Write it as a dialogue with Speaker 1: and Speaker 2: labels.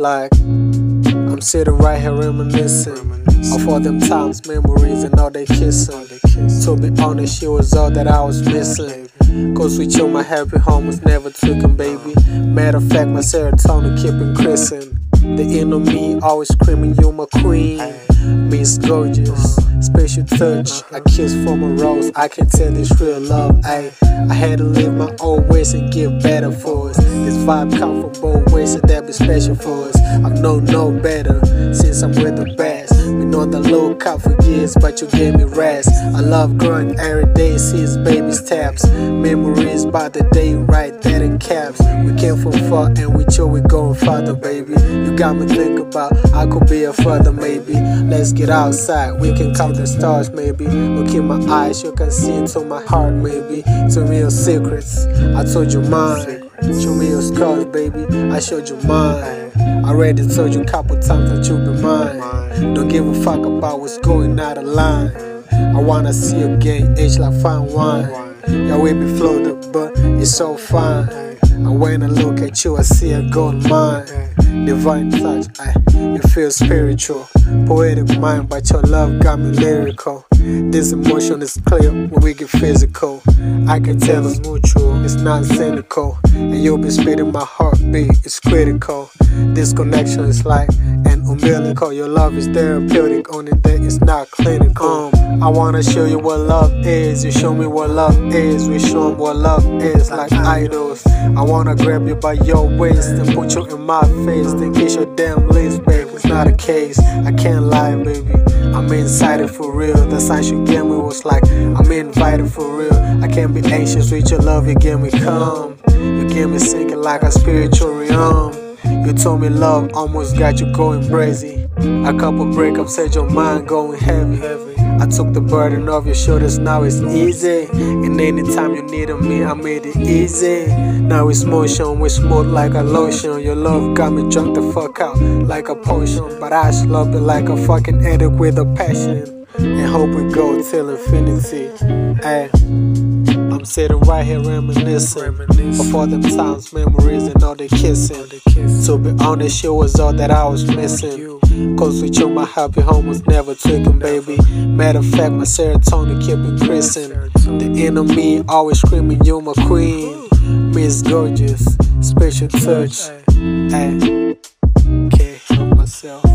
Speaker 1: like I'm sitting right here reminiscing of all them times, memories, and all they kissing. To be honest, she was all that I was missing. Cause with you, my happy home was never taken, baby. Matter of fact, my serotonin keep increasing. The inner me always screaming, you my queen. Miss Gorgeous, special touch, a kiss from a rose. I can tell this real love, ayy. I had to leave my old ways and get better for us. This vibe come from both ways, and that be special for us. I've known no better since I'm with the best. Been on the lookout for years, but you gave me rest. I love growing every day, sees baby's taps. Memories by the day, right there in caps. We came from far, and with you we going farther, baby. You got me thinking about I could be a father, maybe. Let's get outside, we can count the stars, maybe. Look in my eyes, you can see into my heart, maybe. Some real secrets, I told you mine. Show me your scars, baby, I showed you mine. I already told you a couple times that you be mine. Don't give a fuck about what's going out of line. I wanna see you gain age like fine wine. Your way be floated, but it's so fine. And when I look at you, I see a gold mine. Divine touch, it feels spiritual. Poetic mind, but your love got me lyrical. This emotion is clear when we get physical. I can tell it's mutual, it's not cynical. And you'll be spitting my heartbeat, it's critical. This connection is like an umbilical. Your love is therapeutic, only that it's not clinical. I wanna show you what love is. You show me what love is. We show 'em what love is, like idols. I wanna grab you by your waist and put you in my face. Then kiss your damn lips, baby. It's not a case, I can't lie, baby. I'm excited for real. The sign you gave me was like I'm invited for real. I can't be anxious with your love, you give me calm. You give me sinking like a spiritual realm. You told me love almost got you going crazy. A couple breakups had your mind going heavy. I took the burden off your shoulders, now it's easy. And anytime you needed me, I made it easy. Now it's motion, we smooth like a lotion. Your love got me drunk the fuck out like a potion. But I love it like a fucking addict with a passion. And hope we go till infinity. Ay. I'm sitting right here reminiscing of all them times, memories, and all the kissing. To be honest, you was all that I was missing. Cause with you, my happy home was never taken, baby. Matter of fact, my serotonin kept increasing. The inner me always screaming, you my queen. Miss Gorgeous, special touch. Ay. Can't help myself.